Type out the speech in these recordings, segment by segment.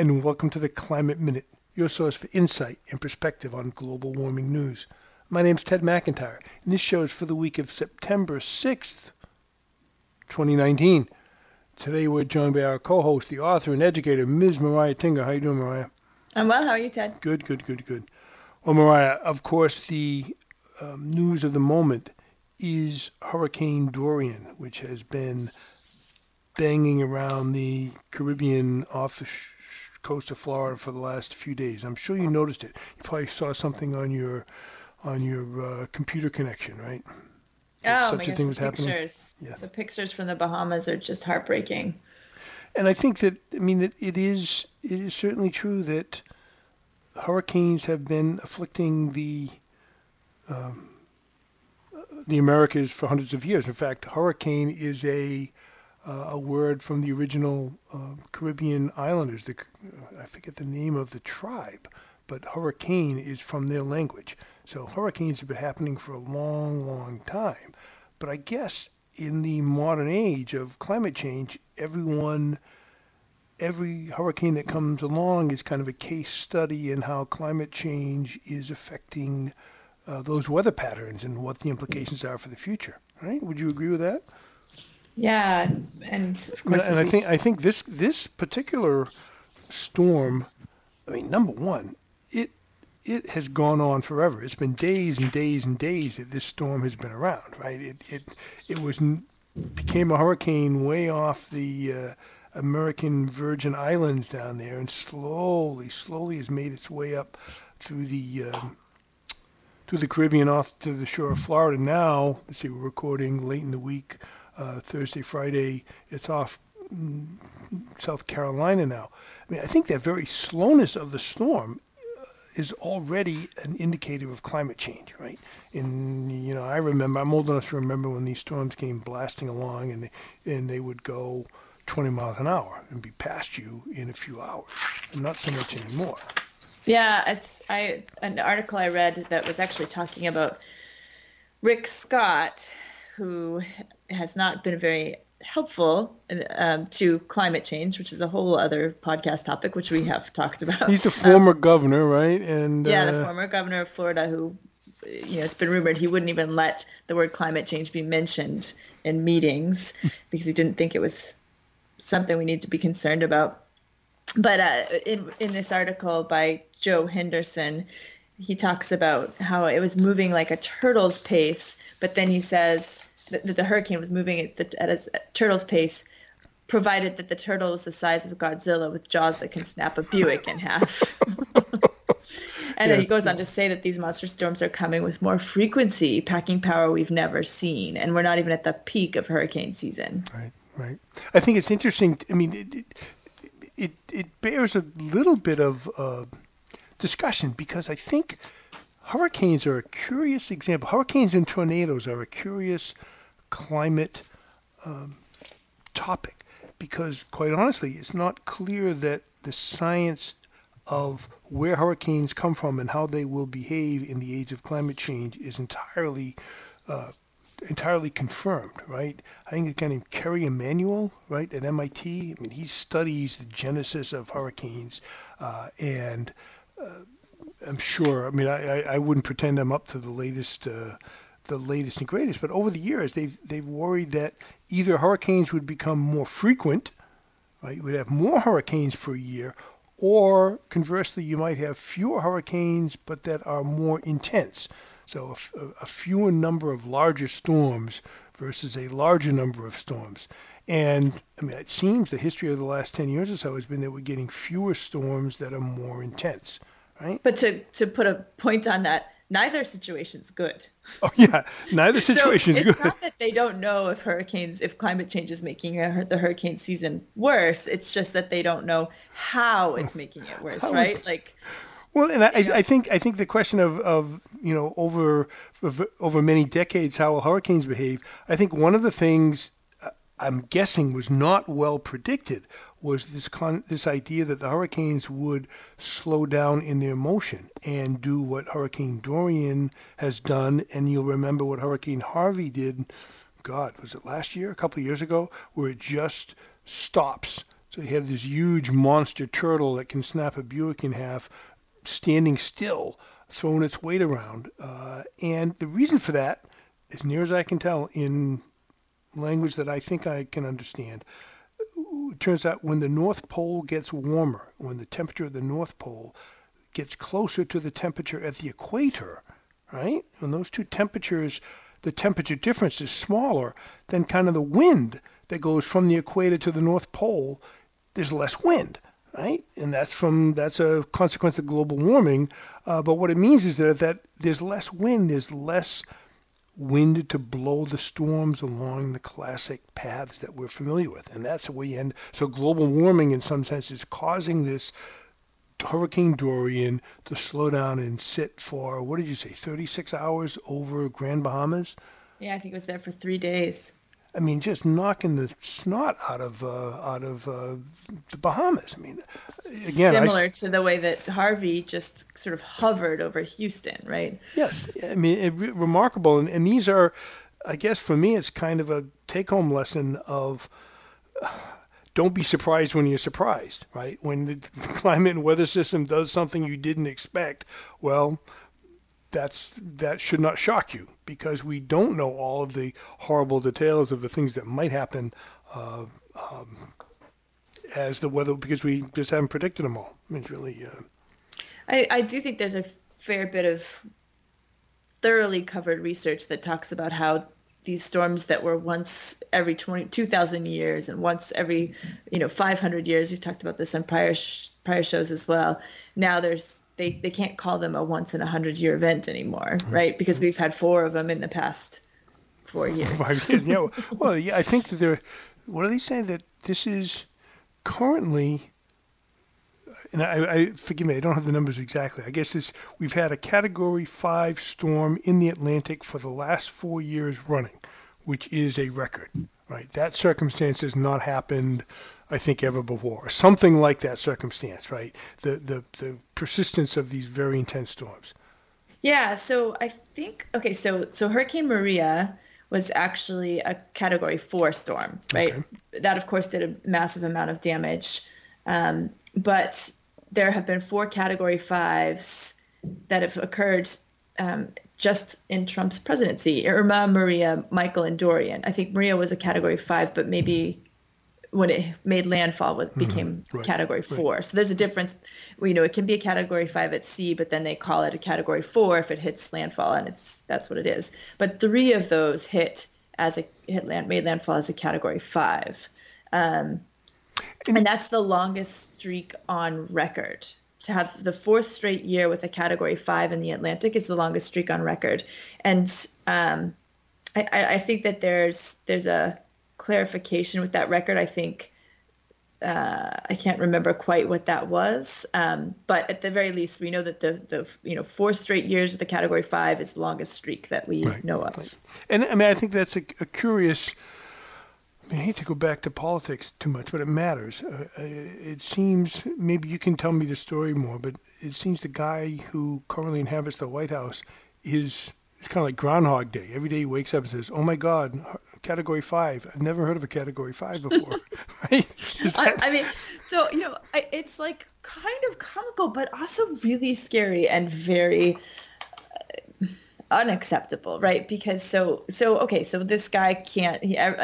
and welcome to the Climate Minute, your source for insight and perspective on global warming news. My name's Ted McIntyre, and this show is for the week of September 6th, 2019. Today we're joined by our co-host, the author and educator, Ms. Mariah Tinger. How you doing, Mariah? I'm well. How are you, Ted? Good. Well, Mariah, of course, the news of the moment is Hurricane Dorian, which has been banging around the Caribbean off the coast of Florida for the last few days. I'm sure you noticed it. You probably saw something on your computer connection, right? Oh Such my a gosh, thing the was happening. pictures. Yes. The pictures from the Bahamas are just heartbreaking. And I think that, it is certainly true that hurricanes have been afflicting the Americas for hundreds of years. In fact, hurricane is a word from the original Caribbean islanders. I forget the name of the tribe, but hurricane is from their language. So hurricanes have been happening for a long, long time. But I guess in the modern age of climate change, every hurricane that comes along is kind of a case study in how climate change is affecting those weather patterns and what the implications are for the future. Right? Would you agree with that? Yeah, and of course, And I think this particular storm, number one, it has gone on forever. It's been days and days and days that this storm has been around, right? It became a hurricane way off the American Virgin Islands down there, and slowly has made its way up through the Caribbean off to the shore of Florida. Now, let's see, we're recording late in the week. Thursday, Friday, it's off South Carolina now. I think that very slowness of the storm is already an indicator of climate change, right? And I remember, I'm old enough to remember when these storms came blasting along, and they would go 20 miles an hour and be past you in a few hours, and not so much anymore. Yeah, an article I read that was actually talking about Rick Scott, who has not been very helpful to climate change, which is a whole other podcast topic, which we have talked about. He's the former governor, right? And the former governor of Florida, who, it's been rumored he wouldn't even let the word climate change be mentioned in meetings because he didn't think it was something we need to be concerned about. But in this article by Joe Henderson, he talks about how it was moving like a turtle's pace, but then he says that the hurricane was moving at a turtle's pace, provided that the turtle was the size of Godzilla with jaws that can snap a Buick in half. And he goes on to say that these monster storms are coming with more frequency, packing power we've never seen, and we're not even at the peak of hurricane season. Right. I think it's interesting. It bears a little bit of discussion because I think hurricanes are a curious example. Hurricanes and tornadoes are a curious climate topic because, quite honestly, it's not clear that the science of where hurricanes come from and how they will behave in the age of climate change is entirely confirmed, right? I think a guy named Kerry Emanuel, right, at MIT, he studies the genesis of hurricanes, and I'm sure, I wouldn't pretend I'm up to the latest and greatest, but over the years they've worried that either hurricanes would become more frequent, right? We'd have more hurricanes per year, or conversely, you might have fewer hurricanes, but that are more intense. So a fewer number of larger storms versus a larger number of storms. And it seems the history of the last 10 years or so has been that we're getting fewer storms that are more intense, right? But to put a point on that, neither situation's good. Oh yeah, neither situation's good. It's not that they don't know if climate change is making the hurricane season worse. It's just that they don't know how it's making it worse, right? Well, and I think the question of over many decades how will hurricanes behave. I think one of the things I'm guessing was not well predicted was this idea that the hurricanes would slow down in their motion and do what Hurricane Dorian has done. And you'll remember what Hurricane Harvey did. God, was it last year, a couple of years ago, where it just stops So you have this huge monster turtle that can snap a Buick in half, standing still, throwing its weight around. And the reason for that, as near as I can tell, in language that I think I can understand, it turns out when the North Pole gets warmer, when the temperature of the North Pole gets closer to the temperature at the equator, right? When those two temperatures, the temperature difference is smaller, then kind of the wind that goes from the equator to the North Pole, there's less wind, right? And that's a consequence of global warming. But what it means is that there's less wind, there's less wind to blow the storms along the classic paths that we're familiar with. And that's where you end. So global warming, in some sense, is causing this Hurricane Dorian to slow down and sit for, what did you say, 36 hours over Grand Bahamas? Yeah, I think it was there for 3 days. I mean, just knocking the snot out of the Bahamas. I mean, again, similar to the way that Harvey just sort of hovered over Houston, right? Yes, I mean, remarkable. And these are, I guess, for me, it's kind of a take-home lesson of don't be surprised when you're surprised, right? When the climate and weather system does something you didn't expect, well, that should not shock you, because we don't know all of the horrible details of the things that might happen as the weather, because we just haven't predicted them all. I mean, it's really. I do think there's a fair bit of thoroughly covered research that talks about how these storms that were once every 2,000 years and once every 500 years, we've talked about this on prior shows as well. Now they can't call them a once in 100-year event anymore, right? Because we've had 4 of them in the past 4 years. 5 years, yeah. Well, yeah, I think that what do they say, that this is currently, and I forgive me, I don't have the numbers exactly. I guess we've had a Category 5 storm in the Atlantic for the last 4 years running, which is a record, right? That circumstance has not happened, I think, ever before. Something like that circumstance, right? The persistence of these very intense storms. Yeah, so I think, okay, so Hurricane Maria was actually a Category 4 storm, right? Okay. That, of course, did a massive amount of damage. But there have been 4 Category 5s that have occurred just in Trump's presidency: Irma, Maria, Michael, and Dorian. I think Maria was a Category 5, but maybe when it made landfall became right, Category 4. Right. So there's a difference. It can be a Category 5 at sea, but then they call it a Category 4 if it hits landfall, and that's what it is. But 3 of those made landfall as a Category 5. And that's the longest streak on record. To have the 4th straight year with a Category 5 in the Atlantic is the longest streak on record. And I think that there's a clarification with that record. I think I can't remember quite what that was, but at the very least, we know that the 4 straight years with a Category 5 is the longest streak that we know of. Right. And I mean, I think that's a curious. I hate to go back to politics too much, but it matters. It seems, maybe you can tell me the story more, but it seems the guy who currently inhabits the White House it's kind of like Groundhog Day. Every day he wakes up and says, "Oh my God, Category 5. I've never heard of a Category 5 before." Right? I mean, so, it's like kind of comical, but also really scary and very unacceptable, right? Because so this guy can't.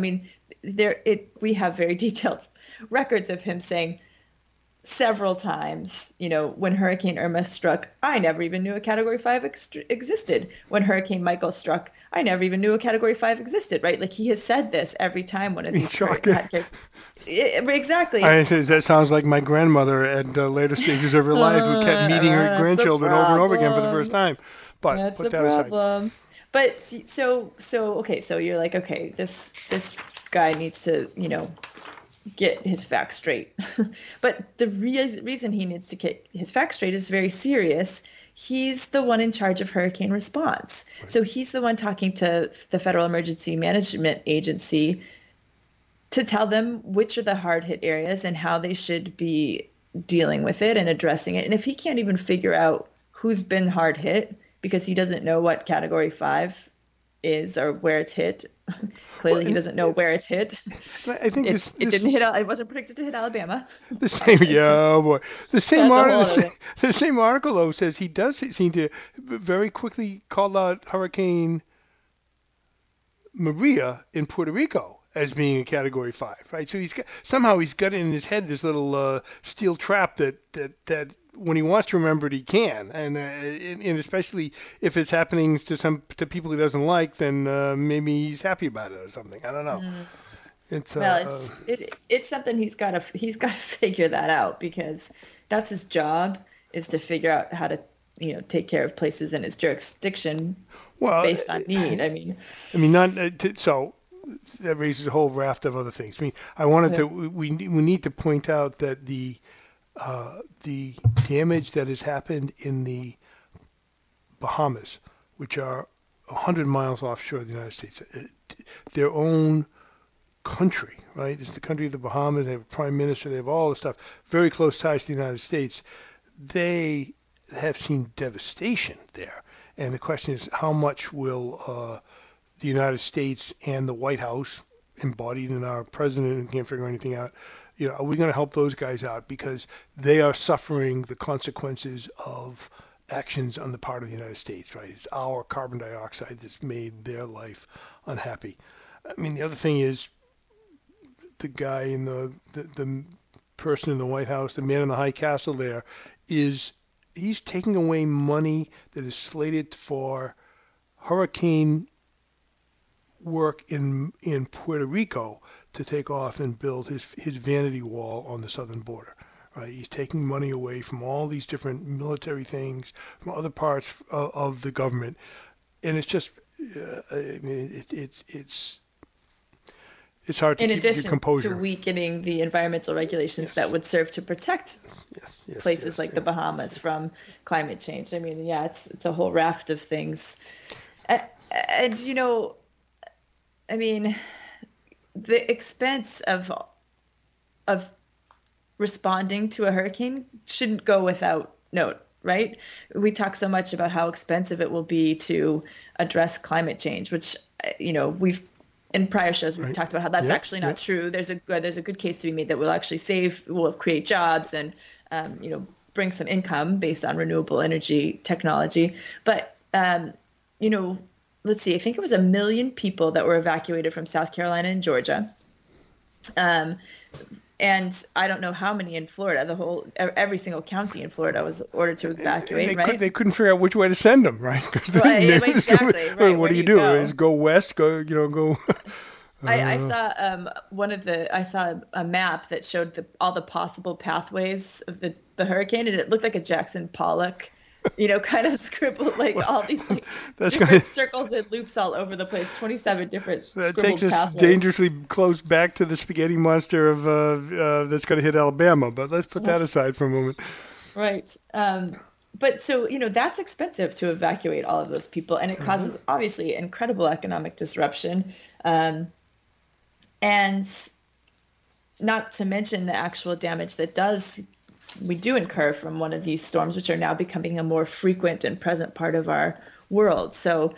We have very detailed records of him saying several times, when Hurricane Irma struck, I never even knew a Category 5 existed. When Hurricane Michael struck, I never even knew a Category 5 existed, right? Like, he has said this every time one of these. Exactly. That sounds like my grandmother at the later stages of her life, who kept meeting her grandchildren over and over again for the first time. But that's put that problem. Aside. But so you're like, okay, this guy needs to, get his facts straight. But the reason he needs to get his facts straight is very serious. He's the one in charge of hurricane response. Right. So he's the one talking to the Federal Emergency Management Agency to tell them which are the hard-hit areas and how they should be dealing with it and addressing it. And if he can't even figure out who's been hard-hit because he doesn't know what Category 5 is or where it's hit. Well, Clearly, he doesn't know where it's hit. and I think It didn't hit. It wasn't predicted to hit Alabama. the same. Yeah, oh boy. The same That's a whole article. other thing. The same article though says he does seem to very quickly call out Hurricane Maria in Puerto Rico as being a Category 5, right? So he's got in his head this little steel trap that when he wants to remember it, he can, and especially if it's happening to people he doesn't like, then maybe he's happy about it or something. I don't know. It's Well, it's something he's got to figure that out, because that's his job, is to figure out how to take care of places in his jurisdiction well based on need. I mean, not so that raises a whole raft of other things. I mean, I wanted to we need to point out that the damage that has happened in the Bahamas, which are 100 miles offshore of the United States, their own country, right? It's the country of the Bahamas. They have a prime minister. They have all the stuff. Very close ties to the United States. They have seen devastation there. And the question is, how much will the United States and the White House, embodied in our president who can't figure anything out, are we going to help those guys out? Because they are suffering the consequences of actions on the part of the United States, right? It's our carbon dioxide that's made their life unhappy. I mean, the other thing is the guy in the person in the White House, the man in the high castle there, he's taking away money that is slated for hurricane work in Puerto Rico to take off and build his vanity wall on the southern border. Right? He's taking money away from all these different military things, from other parts of the government, and it's just, I mean, it's hard to In keep your addition composure. to weakening the environmental regulations that would serve to protect places like the Bahamas from climate change. I mean, yeah, it's a whole raft of things. And I mean, the expense of responding to a hurricane shouldn't go without note, right? We talk so much about how expensive it will be to address climate change, which we've in prior shows we've talked about how that's actually not true. There's a good case to be made that will create jobs and bring some income based on renewable energy technology. But let's see, I think it was 1 million people that were evacuated from South Carolina and Georgia. And I don't know how many in Florida. Every single county in Florida was ordered to evacuate, right? They couldn't figure out which way to send them, right? Exactly. Right. What do you do? Is go west? Go. I saw a map that showed all the possible pathways of the hurricane, and it looked like a Jackson Pollock, kind of scribbled, like all these different circles and loops all over the place. 27 different scribbled pathways. That takes us dangerously close back to the spaghetti monster of that's going to hit Alabama. But let's put that aside for a moment. Right. But so, that's expensive to evacuate all of those people, and it causes obviously incredible economic disruption. And not to mention the actual damage that we do incur from one of these storms, which are now becoming a more frequent and present part of our world. So,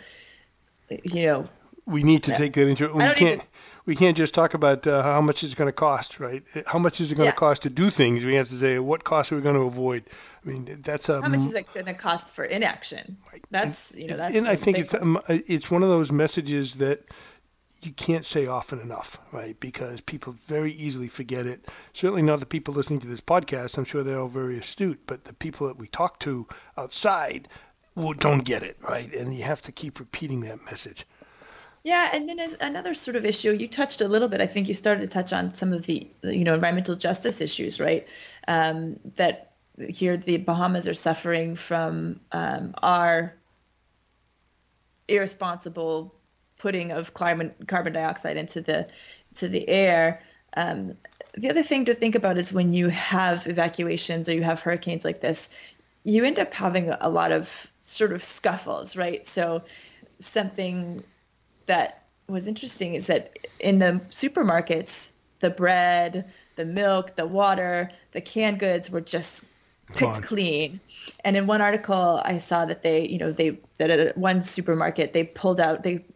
we need to take that into. We can't just talk about how much it's going to cost, right? How much is it going to cost to do things? We have to say, what costs are we going to avoid? I mean, that's how much is it going to cost for inaction? That's that's. And I think it's one of those messages that you can't say often enough, right? Because people very easily forget it. Certainly not the people listening to this podcast. I'm sure they're all very astute, but the people that we talk to outside don't get it, right? And you have to keep repeating that message. Yeah, and then as another sort of issue, you touched a little bit. I think you started to touch on some of the environmental justice issues, right? That here the Bahamas are suffering from our irresponsible putting of carbon dioxide into the air. The other thing to think about is when you have evacuations or you have hurricanes like this, you end up having a lot of sort of scuffles, right? So something that was interesting is that in the supermarkets, the bread, the milk, the water, the canned goods were just picked clean. And in one article, I saw that that at one supermarket, they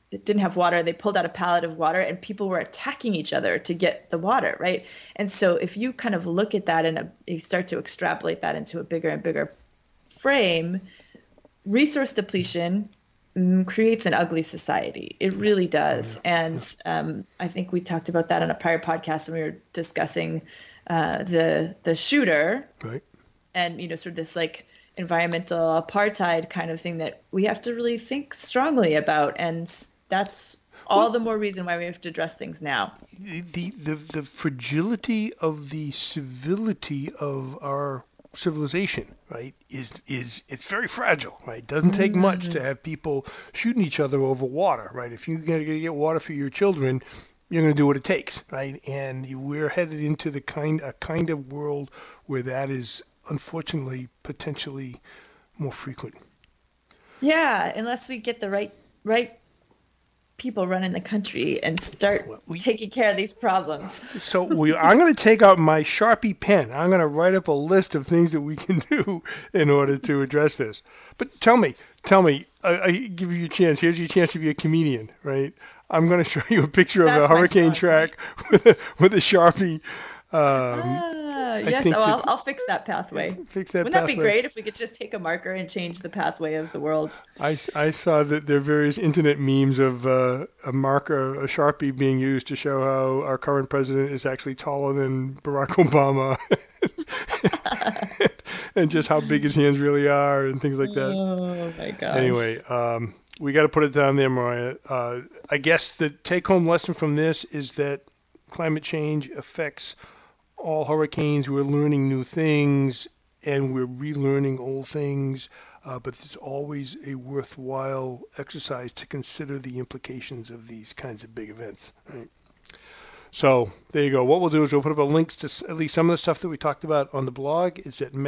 didn't have water. They pulled out a pallet of water, and people were attacking each other to get the water, right? And so if you kind of look at that and you start to extrapolate that into a bigger and bigger frame, resource depletion creates an ugly society. It really does. And I think we talked about that on a prior podcast when we were discussing the shooter, right? And sort of this like environmental apartheid kind of thing that we have to really think strongly about. And that's all the more reason why we have to address things now. The fragility of the civility of our civilization, right, is it's very fragile, right? It doesn't take much to have people shooting each other over water, right? If you're going to get water for your children, you're going to do what it takes, right? And we're headed into a kind of world where that is unfortunately potentially more frequent. Yeah, unless we get the right people running the country and start taking care of these problems. So I'm going to take out my Sharpie pen. I'm going to write up a list of things that we can do in order to address this. But tell me, I give you a chance. Here's your chance to be a comedian, right? I'm going to show you a picture of a hurricane track with a Sharpie. Yes, I'll fix that pathway. Wouldn't that be great if we could just take a marker and change the pathway of the world? I saw that there are various internet memes of a marker, a Sharpie being used to show how our current president is actually taller than Barack Obama. And just how big his hands really are and things like that. Oh, my gosh. Anyway, we got to put it down there, Mariah. I guess the take-home lesson from this is that climate change affects all hurricanes. We're learning new things, and we're relearning old things, but it's always a worthwhile exercise to consider the implications of these kinds of big events, right? So there you go. What we'll do is we'll put up links to at least some of the stuff that we talked about on the blog. It's at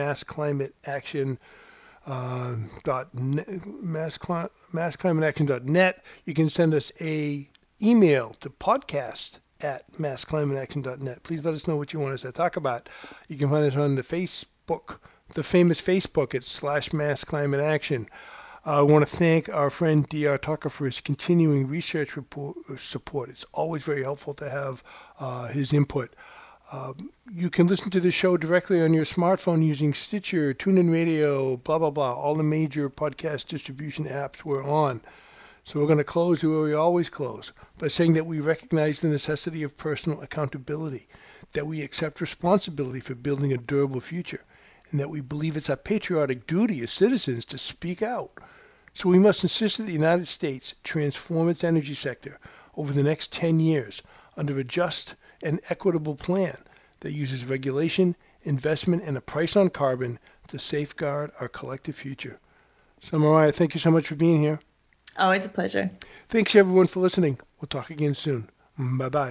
massclimateaction.net. You can send us a email to podcast@massclimateaction.net. Please let us know what you want us to talk about. You can find us on the Facebook, the famous Facebook at /massclimateaction. I want to thank our friend D.R. Tucker for his continuing research support. It's always very helpful to have his input. You can listen to the show directly on your smartphone using Stitcher, TuneIn Radio, blah, blah, blah, all the major podcast distribution apps we're on. So we're going to close where we always close, by saying that we recognize the necessity of personal accountability, that we accept responsibility for building a durable future, and that we believe it's our patriotic duty as citizens to speak out. So we must insist that the United States transform its energy sector over the next 10 years under a just and equitable plan that uses regulation, investment, and a price on carbon to safeguard our collective future. So Mariah, thank you so much for being here. Always a pleasure. Thanks everyone for listening. We'll talk again soon. Bye-bye.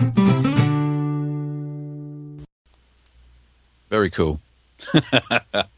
Very cool.